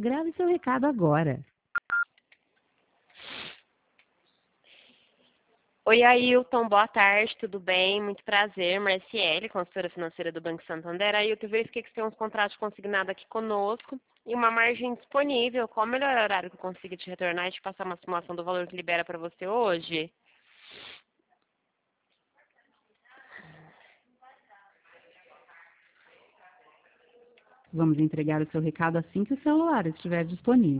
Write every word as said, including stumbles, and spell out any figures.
Grave seu recado agora. Oi, Ailton, boa tarde, tudo bem? Muito prazer, Marciele, consultora financeira do Banco Santander. Ailton, eu verifiquei que você tem uns contratos consignados aqui conosco e uma margem disponível. Qual o melhor horário que eu consigo te retornar e te passar uma simulação do valor que libera para você hoje? Vamos entregar o seu recado assim que o celular estiver disponível.